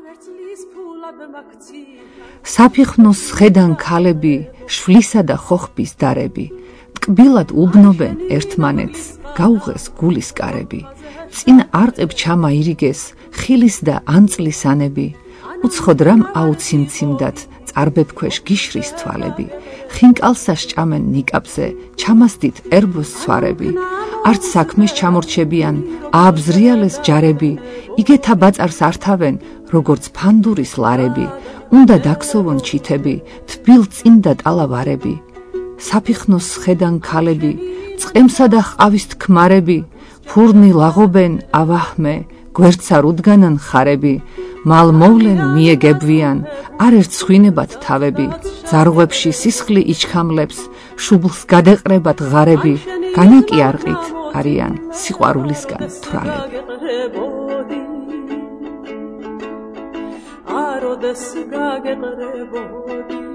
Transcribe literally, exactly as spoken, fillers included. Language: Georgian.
საფიხნოს ხედან ქალები, შვლისა და ხოხბის დარები, ტკბილად უბნობენ ერთმანეთს, გაუღეს გულის კარები, წინ არყებ ჩამაირიგეს, ხილის და ანწლის ანები, უცხოდ რამ აუციმციმდათ, წარბებ ქვეშ გიშრის თვალები, ხინკალსა სჭამენ ნიკაპზე, ჩამასდით ერბოს ცვარები, არც საქმეს ჩამორჩებიან, ააბზრიალეს ჯარები, იგეთა ბაწარს ართავენ, როგორც ფანდურის ლარები, უნდა დაქსოვონ ჩითები, თბილ წინ და ტალავარები. საფიხნოს ხედან ქალები, წყემსა და ჰყავის თქმარები, ფურნი ლაღობენ ავაჰმე, გვერდსა რუდგანან ხარები, მალ მოვლენ მიეგებვიან, არ ერთ სხვინებად თავები, ზარღვებში სისხლი იჩქამლებს, შუბლს გადეყრებათ ღარები, განაკი არყით არიან სიყვარულისგან თვრალები. Arodes gagqrebodi